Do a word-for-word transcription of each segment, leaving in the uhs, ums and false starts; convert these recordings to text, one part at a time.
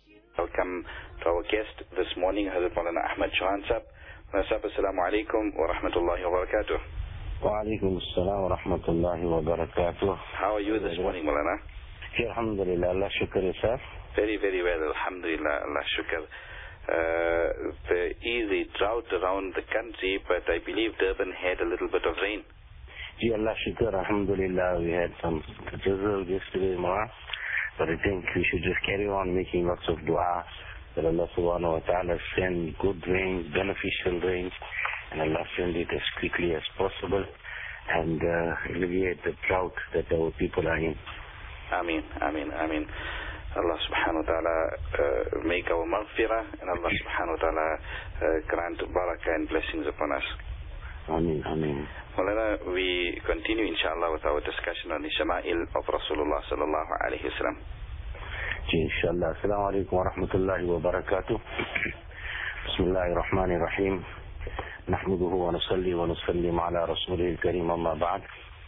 Welcome to our guest this morning, Hazrat Maulana Ahmad Chauhan Sahib. Maulana Sahib, Assalamu alaikum wa rahmatullahi wa barakatuh. Wa alaikum assalam wa rahmatullahi wa barakatuh. How are you this morning, Maulana? Alhamdulillah, Allah shukr yourself. Very, very well, Alhamdulillah, Allah shukr. Uh, there is a drought around the country, but I believe Durban had a little bit of rain. Ji Allah shukr, Alhamdulillah, we had some drizzle yesterday, Ma. But I think we should just carry on making lots of dua that Allah subhanahu wa ta'ala send good rains, beneficial rains, and Allah send it as quickly as possible and uh, alleviate the drought that our people are in. Ameen, Ameen, Ameen. Allah subhanahu wa ta'ala uh, make our maghfirah, and Allah subhanahu wa ta'ala uh, grant barakah and blessings upon us. Ameen, Ameen. Maulana, we continue inshallah with our discussion on the Shama'il of Rasulullah sallallahu alayhi wa sallam. Inshallah. Assalamu alaikum wa rahmatullahi wa barakatuh. Bismillahir Rahmanir Rahim. Nahmaduhu wa nusalli wa nusallim ala Rasulihil Kareem, amma ba'd.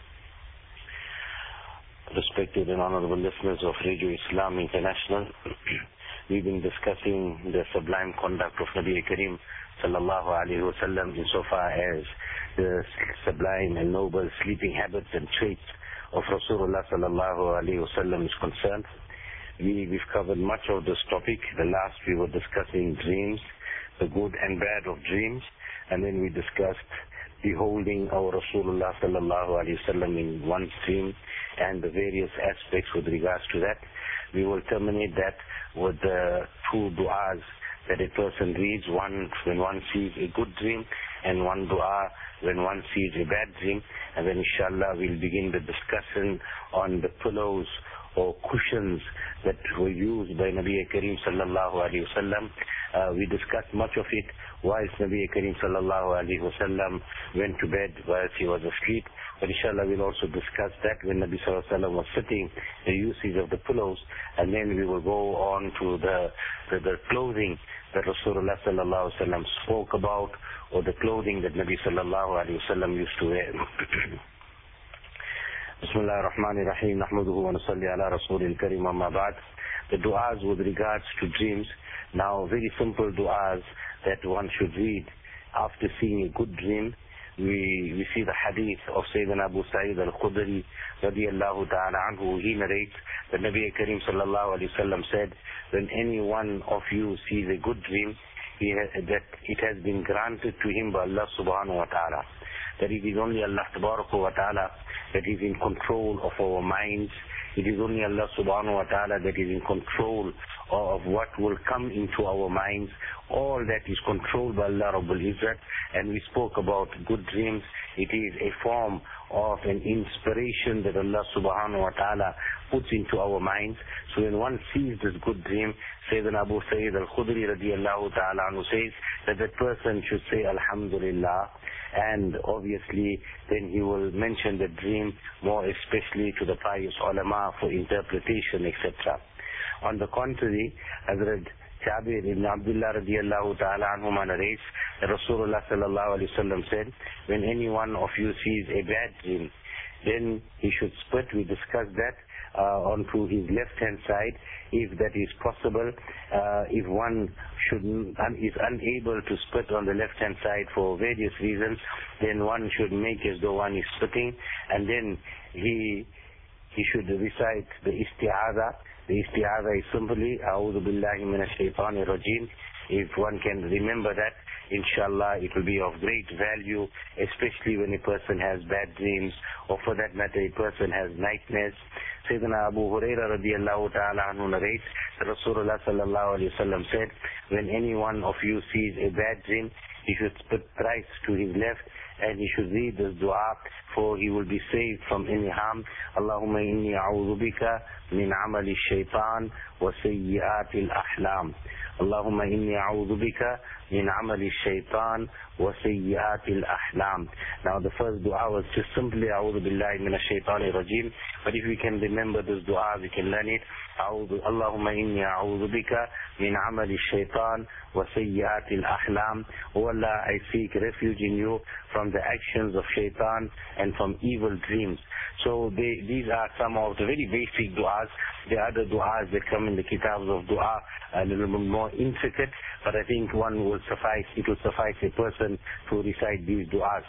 Respected and honorable listeners of Radio Islam International, we've been discussing the sublime conduct of Nabi Kareem sallallahu alayhi wa sallam insofar as the sublime and noble sleeping habits and traits of Rasulullah sallallahu alayhi wa sallam is concerned. We, we've covered much of this topic. The last we were discussing dreams, the good and bad of dreams, and then we discussed beholding our Rasulullah sallallahu alayhi wa sallam in one dream and the various aspects with regards to that. We will terminate that with the two du'as that a person reads, one when one sees a good dream and one dua when one sees a bad dream. And then inshallah we'll begin the discussion on the pillows or cushions that were used by Nabi Kareem sallallahu alayhi wa sallam. Uh, we discussed much of it whilst Nabi Kareem sallallahu alayhi wa sallam went to bed whilst he was asleep. But inshallah we'll also discuss that when Nabi sallallahu alayhi wa sallam was sitting, the usage of the pillows, and then we will go on to the the, the clothing that Rasulullah sallallahu alayhi wa sallam spoke about, or the clothing that Nabi sallallahu alayhi wa sallam used to wear. Bismillah ar-Rahman ar-Rahim. Nahmaduhu wa nusalli ala Rasulil Kareem, amma ba'd. The du'as with regards to dreams. Now, very simple du'as that one should read after seeing a good dream. We we see the hadith of Sayyidina Abu Sa'id al-Khudri radiyallahu ta'ala anhu. He narrates that Nabi Kareem sallallahu alayhi wa sallam said, when any one of you sees a good dream, he has, that it has been granted to him by Allah subhanahu wa ta'ala. That it is only Allah tabaraka wa ta'ala that is in control of our minds. It is only Allah subhanahu wa ta'ala that is in control of what will come into our minds. All that is controlled by Allah Rabbul Izzat. And we spoke about good dreams. It is a form of an inspiration that Allah subhanahu wa ta'ala puts into our minds. So when one sees this good dream, Sayyidina Abu Sa'id al-Khudri radiyallahu ta'ala anhu says that the person should say Alhamdulillah, and obviously then he will mention the dream more especially to the pious ulama for interpretation, et cetera. On the contrary, Hazrat Jabir ibn Abdullah radiyallahu ta'ala anhuma narrates that Rasulullah sallallahu alayhi wa sallam said, when any one of you sees a bad dream, then he should split. We discussed that uh, onto his left-hand side, if that is possible. Uh, if one should un, is unable to split on the left-hand side for various reasons, then one should make as though one is splitting, and then he he should recite the isti'adha. The isti'adha is simply A'udhu billahi minash shaitanir rajim. If one can remember that, inshallah it will be of great value, especially when a person has bad dreams, or for that matter a person has nightmares. Sayyidina Abu Hurairah radiyallahu ta'ala anhu narrates that Rasulullah sallallahu alayhi wa sallam said, when any one of you sees a bad dream, he should split thrice to his left, and he should read this dua, for he will be saved from any harm. Allahumma inni a'udhu bika min amali shaitan wa sayyi'atil ahlam. Allahumma inni a'udhu bika min amali shaitan wa sayyi'atil ahlam. Now the first dua was just simply a'udhu billahi minash shaitanir rajim, but if we can remember this dua, we can learn it. Allahumma inni a'udhu bika min amali shaitan wa sayyiati al-ahlam. O Allah, I seek refuge in you from the actions of shaitan and from evil dreams. So they, these are some of the very basic du'as. There are other du'as that come in the kitabs of du'a, a little bit more intricate, but I think one will suffice, it will suffice a person to recite these du'as.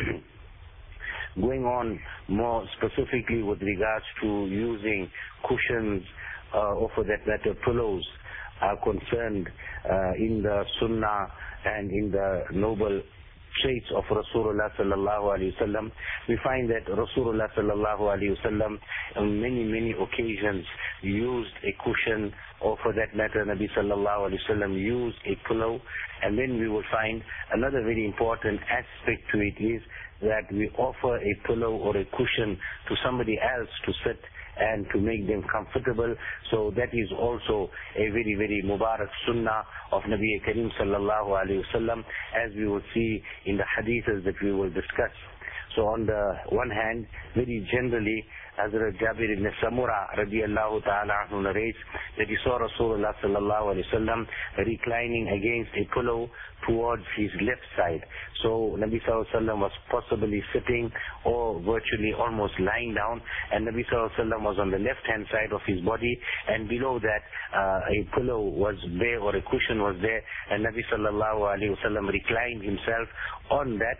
Going on more specifically with regards to using cushions uh, or for that matter pillows are concerned uh, in the sunnah and in the noble traits of Rasulullah sallallahu alaihi wasallam. We find that Rasulullah sallallahu alaihi wasallam on many many occasions used a cushion, or for that matter Nabi sallallahu alaihi wasallam used a pillow. And then we will find another very important aspect to it is that we offer a pillow or a cushion to somebody else to sit and to make them comfortable. So that is also a very, very Mubarak sunnah of Nabi Kareem sallallahu alayhi wasallam, as we will see in the hadiths that we will discuss. So on the one hand, very generally, Hazrat Jabir ibn Samura radiallahu ta'ala anhu narrates that he saw Rasulullah sallallahu alayhi wasallam reclining against a pillow towards his left side. So Nabi sallallahu alayhi wasallam was possibly sitting or virtually almost lying down, and Nabi sallallahu alayhi wasallam was on the left hand side of his body, and below that uh, a pillow was there or a cushion was there, and Nabi sallallahu alayhi wasallam reclined himself on that.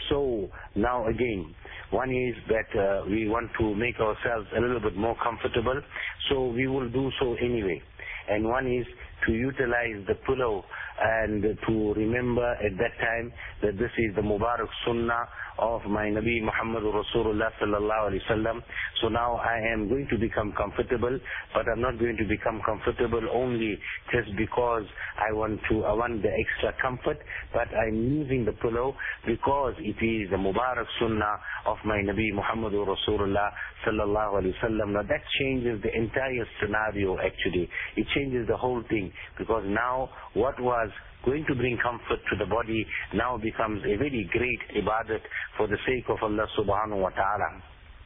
So now again, one is that uh, we want to make ourselves a little bit more comfortable, so we will do so anyway. And one is to utilize the pillow and to remember at that time that this is the Mubarak Sunnah of my Nabi Muhammad Rasulullah sallallahu alaihi wasallam. So now I am going to become comfortable, but I'm not going to become comfortable only just because I want to, I want the extra comfort, but I'm using the pillow because it is the Mubarak Sunnah of my Nabi Muhammad Rasulullah sallallahu alaihi wasallam. Now that changes the entire scenario actually. It changes the whole thing, because now what was going to bring comfort to the body now becomes a very great ibadat for the sake of Allah subhanahu wa ta'ala.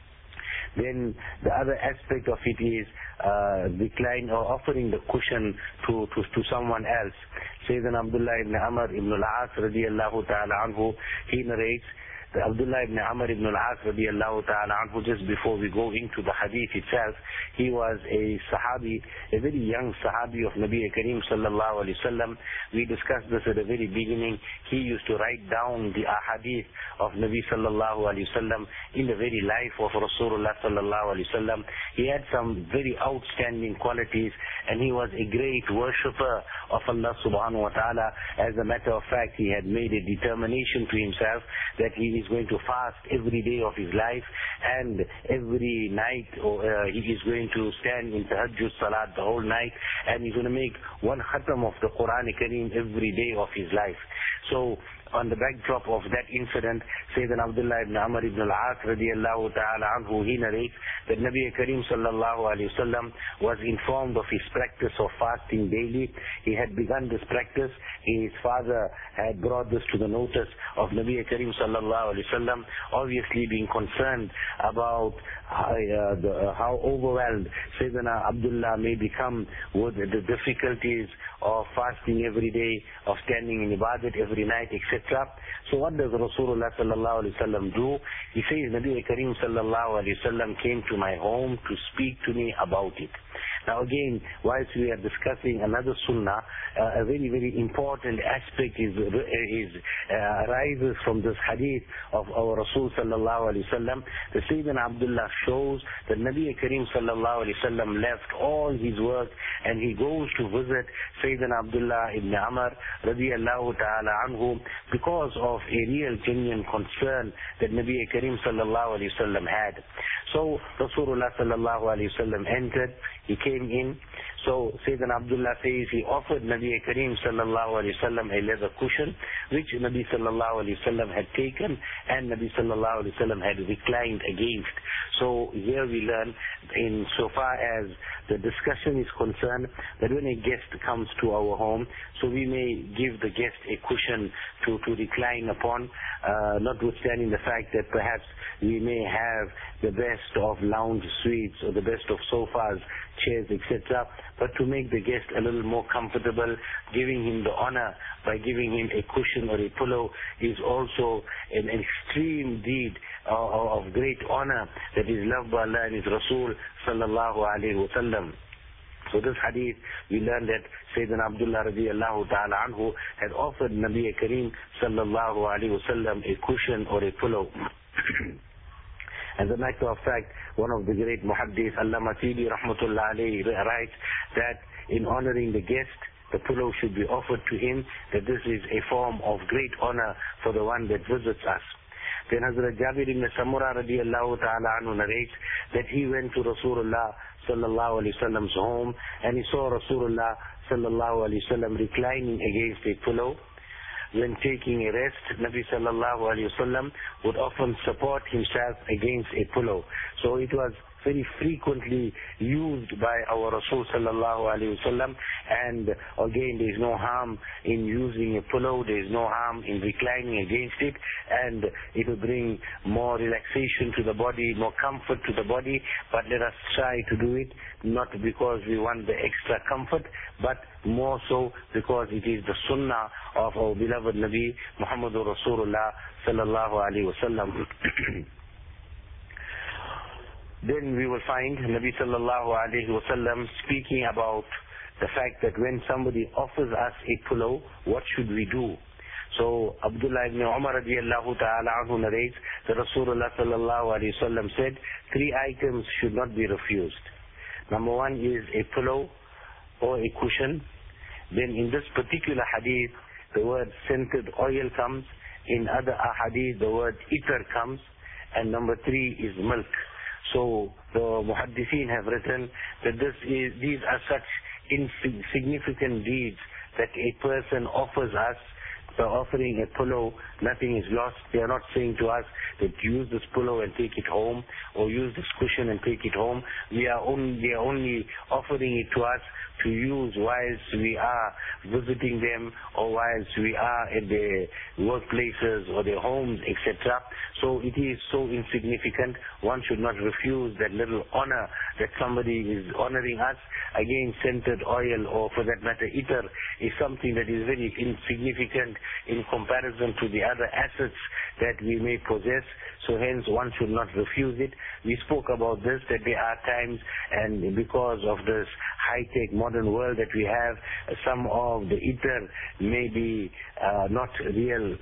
Then the other aspect of it is uh, decline or offering the cushion to, to, to someone else. Sayyidina Abdullah ibn Amr ibn al-As radiyallahu ta'ala anhu, he narrates that Abdullah ibn Amr ibn al-As radiyallahu ta'ala anhu, just before we go into the hadith itself, he was a sahabi, a very young sahabi of Nabi Kareem sallallahu alayhi wasallam. We discussed this at the very beginning. He used to write down the ahadith of Nabi sallallahu alayhi wasallam in the very life of Rasulullah sallallahu alayhi wasallam. He had some very outstanding qualities, and he was a great worshipper of Allah subhanahu wa ta'ala. As a matter of fact, he had made a determination to himself that he is going to fast every day of his life, and every night or, uh, he is going to stand in tahajjud salat the whole night, and he's going to make one khatam of the Quran Kareem every day of his life. So on the backdrop of that incident, Sayyidina Abdullah ibn Amr ibn al-As radiyallahu ta'ala anhu, he narrates that Nabi Kareem sallallahu alayhi wasallam was informed of his practice of fasting daily. He had begun this practice. His father had brought this to the notice of Nabi Kareem sallallahu alayhi wasallam, obviously being concerned about how, uh, the, uh, how overwhelmed Sayyidina Abdullah may become with the difficulties of fasting every day, of standing in ibadat every night, et cetera. So what does Rasulullah sallallahu alaihi wasallam do? He says, Nabi Kareem sallallahu alaihi wasallam came to my home to speak to me about it. Now again, whilst we are discussing another sunnah, uh, a very, very important aspect is, is uh, arises from this hadith of our Rasul sallallahu alaihi wasallam. The Sayyidina Abdullah shows that Nabi Kareem sallallahu alaihi wasallam left all his work and he goes to visit Sayyidina Abdullah ibn Amr radiyallahu ta'ala anhu because of a real genuine concern that Nabi Kareem sallallahu alaihi wasallam had. So Rasulullah sallallahu alaihi wasallam entered, he came in. So Sayyidina Abdullah says he offered Nabi Kareem sallallahu alayhi wasallam a leather cushion, which Nabi sallallahu alayhi wasallam had taken and Nabi sallallahu alayhi wasallam had reclined against. So here we learn, in so far as the discussion is concerned, that when a guest comes to our home, so we may give the guest a cushion to, to recline upon, uh, notwithstanding the fact that perhaps we may have the best of lounge suites or the best of sofas chairs, et cetera, but to make the guest a little more comfortable, giving him the honor by giving him a cushion or a pillow is also an extreme deed uh, of great honor that is loved by Allah and His Rasul sallallahu alayhi wa sallam. So this hadith, we learn that Sayyidina Abdullah radiallahu ta'ala anhu had offered Nabi Kareem sallallahu alayhi wa sallam a cushion or a pillow. As a matter of fact, one of the great muhaddis, Allama Tibi rahmatullah alayhi, writes that in honoring the guest, the pillow should be offered to him, that this is a form of great honor for the one that visits us. Then Hazrat Jabir ibn Samura radiallahu ta'ala anhu narrates that he went to Rasulullah sallallahu alayhi wa sallam's home and he saw Rasulullah sallallahu alayhi wa sallam reclining against a pillow. When taking a rest, Nabi sallallahu alayhi wa sallam would often support himself against a pillow. So it was very frequently used by our Rasul sallallahu alayhi wa sallam, and again there is no harm in using a pillow, there is no harm in reclining against it, and it will bring more relaxation to the body, more comfort to the body, but let us try to do it not because we want the extra comfort, but more so because it is the sunnah of our beloved Nabi Muhammadur Rasulullah sallallahu alayhi wa sallam. Then we will find Nabi sallallahu alayhi wa sallam speaking about the fact that when somebody offers us a pillow, what should we do? So Abdullah ibn Umar radiallahu ta'ala anhu narrates that Rasulullah sallallahu alayhi wa sallam said, three items should not be refused. Number one is a pillow or a cushion. Then in this particular hadith, the word scented oil comes. In other hadith, the word itar comes. And number three is milk. So the muhaddithin have written that this is, these are such insignificant deeds that a person offers us. By offering a pillow, nothing is lost. They are not saying to us that use this pillow and take it home, or use this cushion and take it home. We are only, they are only offering it to us to use whilst we are visiting them, or whilst we are at their workplaces or their homes, et cetera. So it is so insignificant. One should not refuse that little honor that somebody is honoring us. Again, scented oil, or for that matter, itar, is something that is very insignificant in comparison to the other assets that we may possess. So hence one should not refuse it. We spoke about this, that there are times, and because of this high-tech modern world that we have, some of the itar may be uh, not real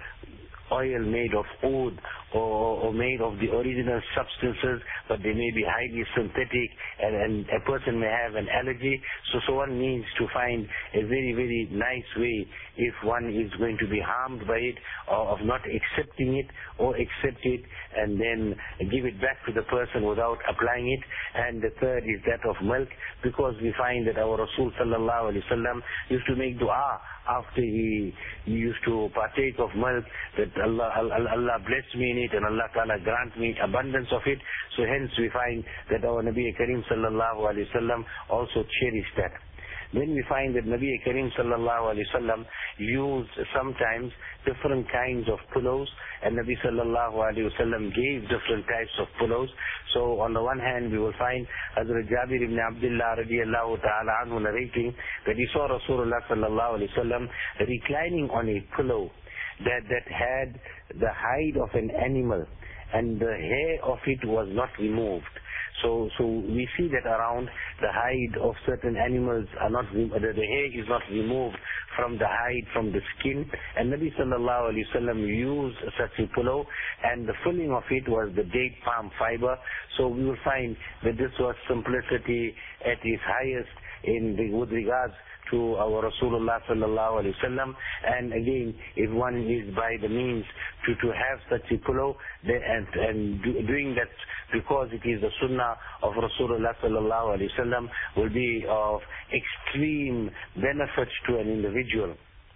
oil made of oud or, or made of the original substances, but they may be highly synthetic, and, and a person may have an allergy. So, so one needs to find a very, very nice way if one is going to be harmed by it, or of not accepting it, or accept it and then give it back to the person without applying it. And the third is that of milk, because we find that our Rasul sallallahu alayhi wa sallam used to make dua after he, he used to partake of milk, that Allah, Allah, Allah bless me in it and Allah Ta'ala grant me abundance of it. So hence we find that our Nabi Kareem sallallahu alayhi wa sallam also cherished that. Then we find that Nabi Kareem sallallahu alayhi wa sallam used sometimes different kinds of pillows, and Nabi sallallahu alayhi wa sallam gave different types of pillows. So on the one hand, we will find Hazrat Jabir ibn Abdullah radiallahu ta'ala anhu narrating that he saw Rasulullah sallallahu alayhi wa sallam reclining on a pillow that, that had the hide of an animal, and the hair of it was not removed. So, so we see that around the hide of certain animals are not, the, the hair is not removed from the hide, from the skin. And Nabi sallallahu alayhi wa sallam used such a pillow, and the filling of it was the date palm fiber. So we will find that this was simplicity at its highest in the, with regards to our Rasulullah sallallahu alayhi wa sallam. And again, if one is by the means to, to have such a pillow, and, and do, doing that because it is the sunnah of Rasulullah sallallahu alayhi wa sallam, will be of extreme benefit to an individual.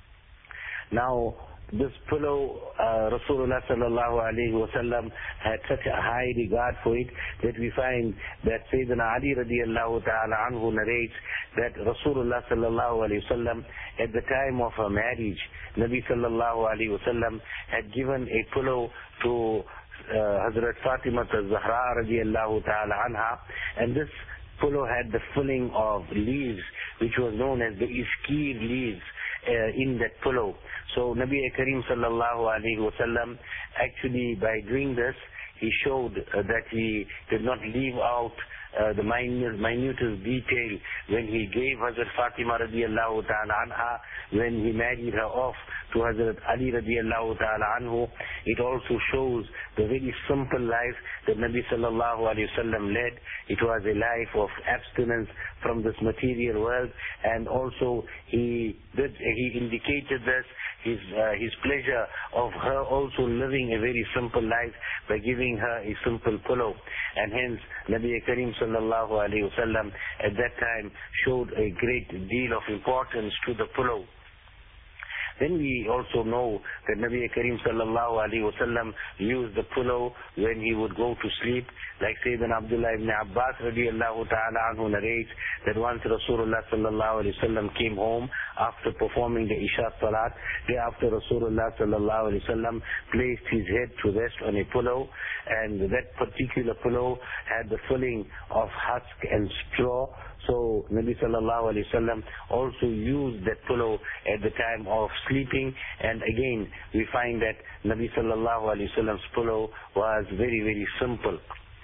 Now, this pillow, uh, Rasulullah sallallahu alayhi wa sallam had such a high regard for it that we find that Sayyidina Ali radiallahu ta'ala anhu narrates that Rasulullah sallallahu alayhi wa sallam, at the time of her marriage, Nabi sallallahu alayhi wa sallam had given a pillow to uh, Hazrat Fatima al-Zahra radiallahu ta'ala anha, and this pillow had the filling of leaves, which was known as the iskir leaves uh, in that pillow. So Nabi Karim sallallahu alaihi wasallam, actually by doing this, he showed uh, that he did not leave out uh, the minute, minutest detail when he gave Hazrat Fatima radiallahu ta'ala anha, when he married her off to Hazrat Ali radiallahu ta'ala anhu. It also shows the very simple life that Nabi sallallahu alayhi wasallam led. It was a life of abstinence from this material world, and also he did, he indicated this, his, uh, his pleasure of her also living a very simple life by giving her a simple pillow. And hence Nabi Karim sallallahu alayhi wasallam at that time showed a great deal of importance to the pillow. Then we also know that Nabi Karim sallallahu alayhi wasallam used the pillow when he would go to sleep. Like Sayyidina Abdullah ibn Abbas radiallahu ta'ala anhu narrates that once Rasulullah sallallahu alayhi wasallam came home after performing the Isha Salat, thereafter Rasulullah sallallahu alayhi wasallam placed his head to rest on a pillow, and that particular pillow had the filling of husk and straw. So Nabi sallallahu alayhi wasallam also used that pillow at the time of sleeping, and again we find that Nabi sallallahu alayhi wasallam's pillow was very very simple.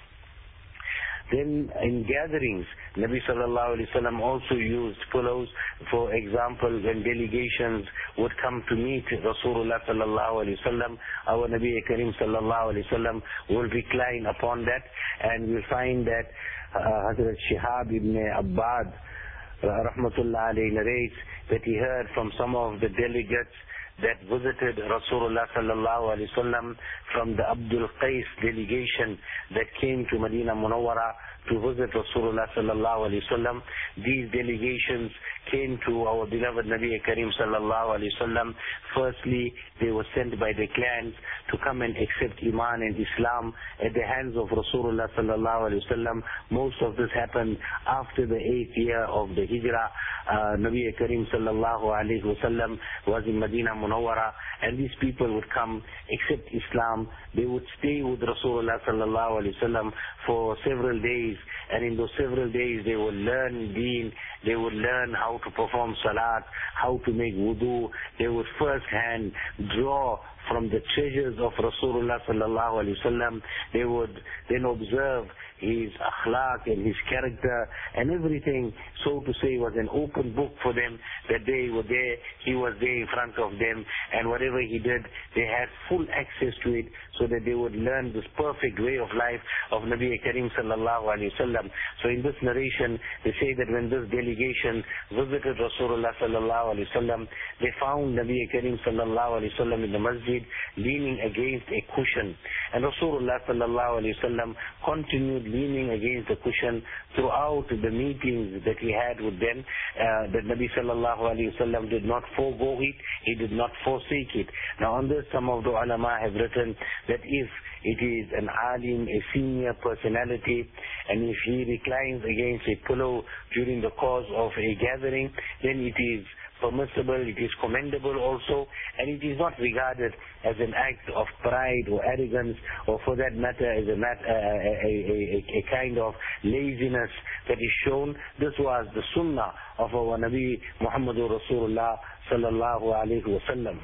Then in gatherings, Nabi sallallahu alayhi wasallam also used pillows. For example, when delegations would come to meet Rasulullah sallallahu alayhi wasallam, our Nabi Karim sallallahu alayhi wasallam will recline upon that, and we'll find that uh, Hazrat Shihab ibn Abbad uh, rahmatullah alayhi narrates that he heard from some of the delegates that visited Rasulullah sallallahu alayhi wasallam from the Abdul Qais delegation that came to Medina Munawwara to visit Rasulullah sallallahu alayhi wasallam. These delegations came to our beloved Nabi Karim sallallahu alayhi wasallam. Firstly, they were sent by the clans to come and accept Iman and Islam at the hands of Rasulullah sallallahu alayhi wasallam. Most of this happened after the eighth year of the Hijrah. Uh, Nabi Karim sallallahu alayhi wasallam was in Medina Munawwara, and these people would come, accept Islam. They would stay with Rasulullah sallallahu alayhi wasallam for several days, and in those several days they would learn deen, they would learn how to perform salat, how to make wudu. They would first hand draw from the treasures of Rasulullah sallallahu alayhi wasallam. They would then observe his akhlaq and his character, and everything, so to say, was an open book for them, that they were there, he was there in front of them, and whatever he did, they had full access to it, so that they would learn this perfect way of life of Nabi Karim sallallahu alayhi wasallam. So in this narration, they say that when this delegation visited Rasulullah sallallahu alayhi wasallam, they found Nabi Karim sallallahu alayhi wasallam in the masjid, leaning against a cushion, and Rasulullah sallallahu alayhi wasallam continued leaning against the cushion throughout the meetings that he had with them. Uh, that Nabi sallallahu alayhi wasallam did not forego it, he did not forsake it. Now on this, some of the ulama have written that if it is an alim, a senior personality, and if he reclines against a pillow during the course of a gathering, then it is permissible, it is commendable also, and it is not regarded as an act of pride or arrogance, or for that matter as a, mat, uh, a, a, a, a kind of laziness that is shown. This was the sunnah of our Nabi Muhammadur Rasulullah sallallahu alayhi wa sallam.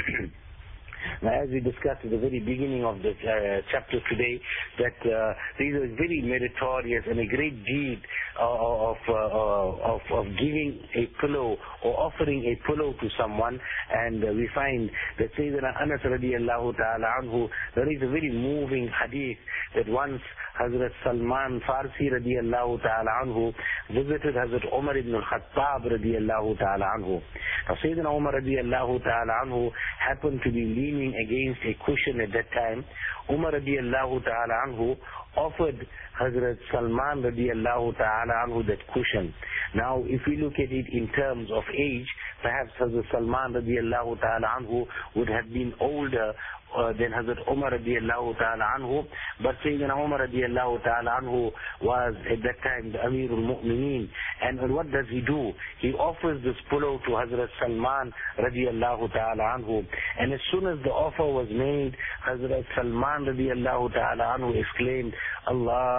Now, as we discussed at the very beginning of the uh, chapter today, that uh, these are very meritorious and a great deed uh, of, uh, of of giving a pillow or offering a pillow to someone. And uh, we find that Sayyidina Anas radiallahu ta'ala anhu, there is a very moving hadith that once Hazrat Salman Farsi radiallahu ta'ala anhu visited Hazrat Umar ibn al-Khattab radiallahu ta'ala anhu. Now Sayyidina Umar radiallahu ta'ala anhu happened to be leaning against a cushion at that time. Umar radiallahu ta'ala anhu offered Hazrat Salman radiallahu ta'ala anhu that cushion. Now if we look at it in terms of age, perhaps Hazrat Salman radiallahu ta'ala anhu would have been older Uh, then Hazrat Umar radiallahu ta'ala anhu, but Sayyidina Umar radiallahu ta'ala anhu was at that time the Amirul Mu'mineen, and what does he do? He offers this pillow to Hazrat Salman radiallahu ta'ala anhu, and as soon as the offer was made, Hazrat Salman radiallahu ta'ala anhu exclaimed, Allah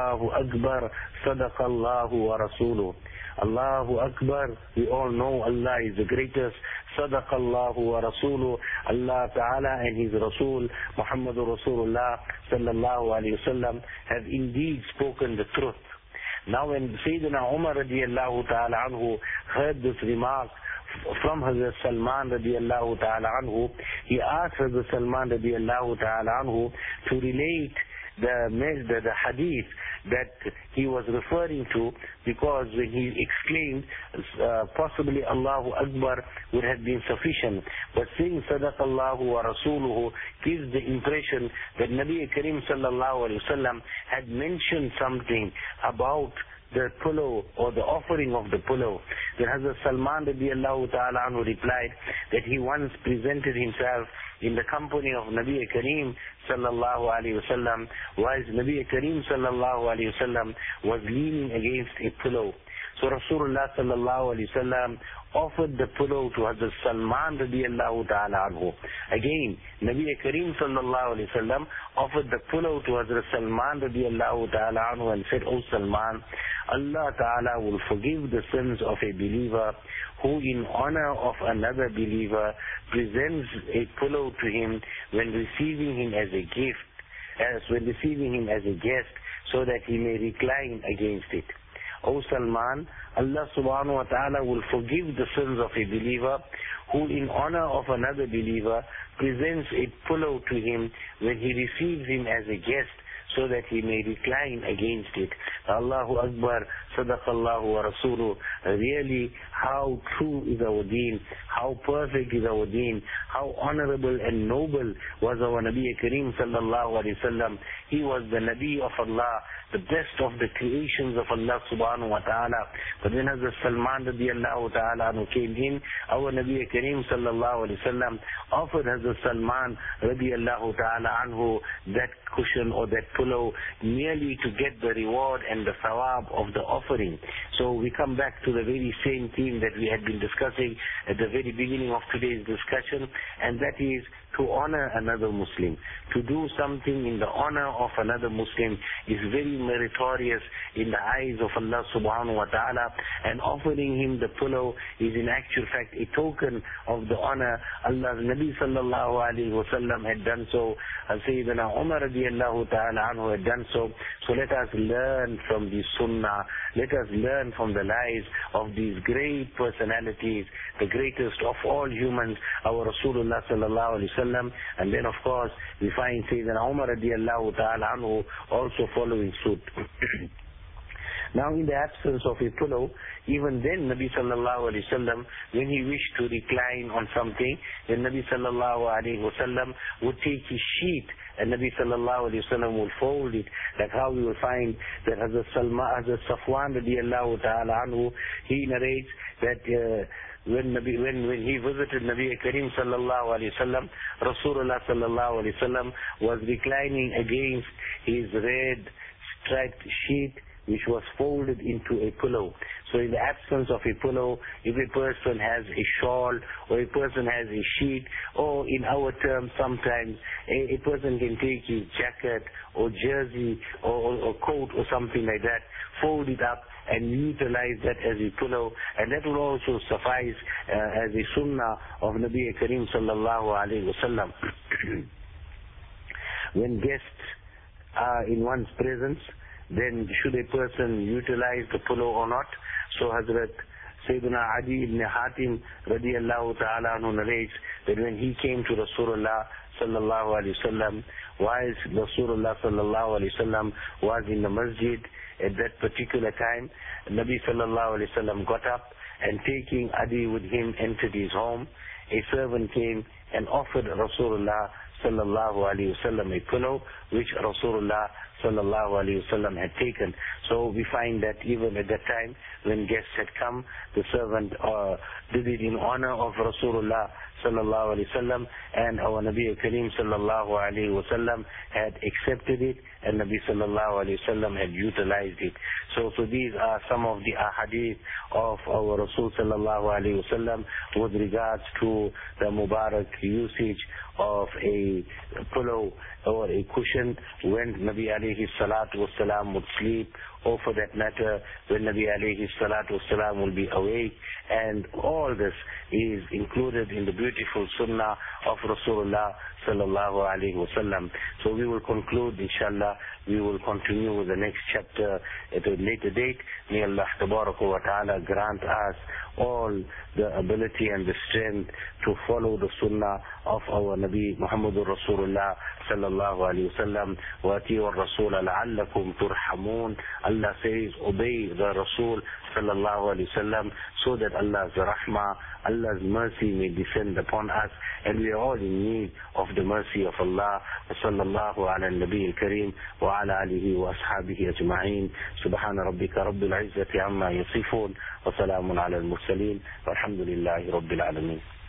Allahu Akbar, Sadaqallahu wa Rasuluh. Allahu Akbar, we all know Allah is the greatest. Sadaqallahu wa Rasuluh, Allah Ta'ala and His Rasul, Muhammadur Rasulullah Sallallahu Alaihi Wasallam have indeed spoken the truth. Now when Sayyidina Umar radiallahu ta'ala anhu heard this remark from Hazrat Salman radiallahu ta'ala anhu, he asked Hazrat Salman radiallahu ta'ala anhu to relate the, the, the hadith that he was referring to, because when he exclaimed, uh, possibly Allahu Akbar would have been sufficient. But saying Sadaqallahu wa Rasuluhu gives the impression that Nabi Karim sallallahu alayhi wa sallam had mentioned something about the pillow or the offering of the pillow. Then Hazrat Salman radiallahu ta'ala anhu replied that he once presented himself in the company of Nabi Kareem sallallahu alayhi wa sallam, whilst Nabi Kareem sallallahu alayhi wa sallam was leaning against a pillow. So Rasulullah sallallahu alayhi wa sallam offered the pillow to Hazrat Salman radiallahu ta'ala anhu. Again, Nabi Kareem sallallahu alayhi wa sallam offered the pillow to Hazrat Salman radiallahu ta'ala anhu and said, O Salman, Allah Ta'ala will forgive the sins of a believer who in honor of another believer presents a pillow to him when receiving him as a gift, as when receiving him as a guest, so that he may recline against it. O Salman, Allah subhanahu wa ta'ala will forgive the sins of a believer who in honor of another believer presents a pillow to him when he receives him as a guest, so that he may recline against it. Allahu Akbar, Sadaqallahu wa Rasuluh. Really, how true is our deen, how perfect is our deen, how honorable and noble was our Nabi Kareem sallallahu alayhi wa sallam. He was the Nabi of Allah, the best of the creations of Allah subhanahu wa ta'ala. But when Hazrat Salman radiallahu ta'ala anhu came in, our Nabi Kareem sallallahu alayhi wa sallam offered Hazrat Salman radiallahu ta'ala anhu that cushion or that pillow merely to get the reward and the thawab of the offering. So we come back to the very same theme that we had been discussing at the very beginning of today's discussion, and that is to honor another Muslim. To do something in the honor of another Muslim is very meritorious in the eyes of Allah subhanahu wa ta'ala, and offering him the pillow is in actual fact a token of the honor. Allah's Nabi sallallahu alayhi wa sallam had done so, and Sayyidina Umar radiallahu ta'ala anhu had done so. So let us learn from the sunnah, let us learn from the lives of these great personalities, the greatest of all humans, our Rasulullah sallallahu alayhi wa sallam. And then of course we find Sayyidina Umar radiallahu ta'ala anhu also following suit. Now in the absence of a pillow, even then Nabi sallallahu alayhi wa sallam, when he wished to recline on something, then Nabi sallallahu alayhi wa sallam would take his sheet and Nabi sallallahu alayhi wa sallam will fold it, like how we will find that Hazrat Salman, Hazrat Safwan radiallahu ta'ala anhu, he narrates that uh, when Nabi, when, when he visited Nabi Kareem sallallahu alayhi wa sallam, Rasulullah sallallahu alayhi wa sallam was reclining against his red striped sheet, which was folded into a pillow. So in the absence of a pillow, if a person has a shawl or a person has a sheet, or in our terms sometimes a, a person can take his jacket or jersey or, or, or coat or something like that, fold it up and utilize that as a pillow, and that will also suffice uh, as a sunnah of Nabi Kareem sallallahu alayhi wa sallam. When guests are in one's presence, then should a person utilize the pillow or not? So Hazrat Sayyidina Adi ibn Hatim radiallahu ta'ala anhu narrates that when he came to Rasulullah sallallahu alayhi wa sallam, whilst Rasulullah sallallahu alayhi wa sallam was in the masjid at that particular time, Nabi sallallahu alayhi wa sallam got up and taking Adi with him entered his home. A servant came and offered Rasulullah sallallahu alayhi wa sallam a pillow which Rasulullah sallallahu alayhi wa sallam had taken. So we find that even at that time when guests had come, the servant uh, did it in honor of Rasulullah sallallahu alayhi wa sallam, and our Nabi Kareem sallallahu alayhi wa sallam had accepted it, and Nabi sallallahu alayhi wa sallam had utilized it. So, so these are some of the ahadith of our Rasul sallallahu alayhi wa sallam with regards to the Mubarak usage of a pillow or a cushion when Nabi alayhi alayhi salatu wasalam would sleep, or for that matter, when Nabi alayhi salatu wasalam will be awake. And all this is included in the beautiful sunnah of Rasulullah sallallahu alayhi wasallam. So we will conclude, inshallah. We will continue with the next chapter at a later date. May Allah tabaraka wa ta'ala grant us all the ability and the strength to follow the sunnah of our Nabi Muhammadur Rasulullah sallallahu alayhi wa sallam. Wa ati'u ar-rasul la'allakum turhamun. Allah says, obey the Rasul sallallahu alayhi wa sallam, so that Allah's rahmah, Allah's mercy may descend upon us. And we are all in need of the mercy of Allah. Wa sallallahu ala nabi al-kareem wa ala alihi wa ashabihi ajma'in. Subhana rabbika rabbil izzati amma yasifun. Wa salamun ala al-mursaleen. Walhamdulillahi rabbil alameen.